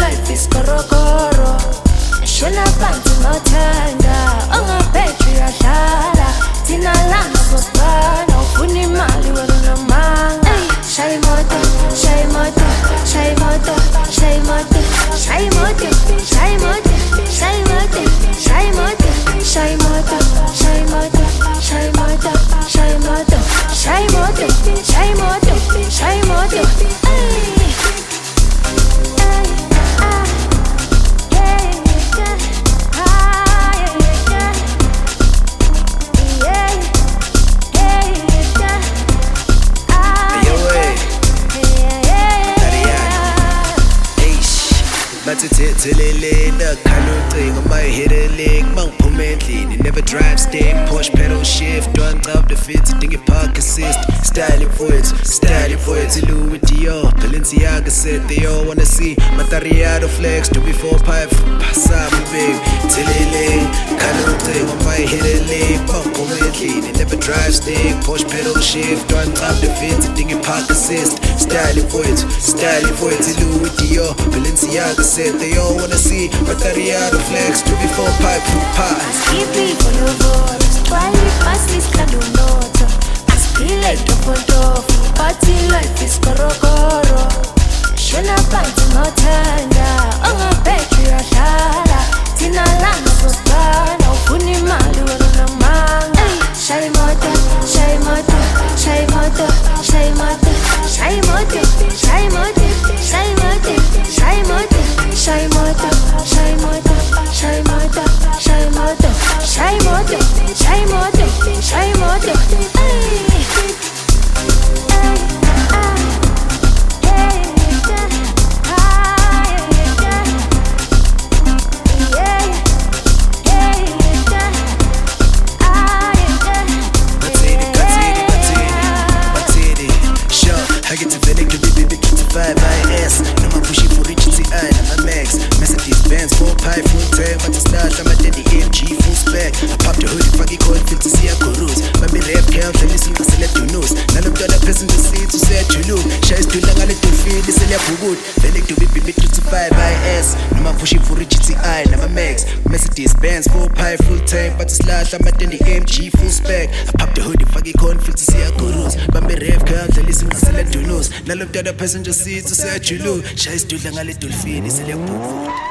life is korokoro. Shona phansi ngothanda, ongaphethe uyadlala. Thina lana sosibana, ufuna imali wena unomanga. Shaya imoto, shaya imoto, shaya imoto, shaya imoto, shaya imoto, shaya imoto, shaya imoto, shaya imoto, shaya imoto, shaya imoto, shaya imoto, shaya imoto, shaya imoto, shaya imoto, shaya imoto. Never drive stick, push pedal shift. Don't top the fit, think it park assist. Styling for it, Louis Dior, Balenciaga said they all wanna see Matariado flex, to be 4-5, pass up big. Tilly, Canute, on my head a leg, pump commently. They never drive stick, push pedal shift. Don't top the fit, think it park assist. Styling for it, Louis Dior, Balenciaga said they all wanna see Matariado flex, to be 4-5, pass. For your voice, why you pass this kind of note? I feel like the party life is korokoro. Shona phansi ngothanda, ongaphethe uyadlala. Thina lana sosibana, ufuna imali wena unomanga. Shaya imoto, shaya imoto, shaya imoto, shaya imoto, shaya imoto, shaya imoto, shaya imoto, shaya imoto, shaya imoto, shaya imoto, shaya imoto, shaya imoto. Shaya imoto, shaya imoto, shaya imoto. I get to Venice, baby, 25 IS. No more pushing for rich TI, no my max. Mercedes Benz, 4-5, full time, but it's not, I'm at the AMG, full spec. I pop the hoodie, fucking coin, feel to see a cruise. My me rap count, and listen to select your news. None of the other person to see to say to look. Shays to lang, I let you feel, this is your good. Venice to baby, 25 IS. No more pushing for rich TI, no my max. Mercedes Benz, 4-5, full time, but it's not, I'm at the AMG, full spec. I pop the hoodie, fucking coin, feel to see a cruise. My me rap count, and listen to select your news. None of the other passenger seats to say you look. Shays to lang, I let you feel, this is your good.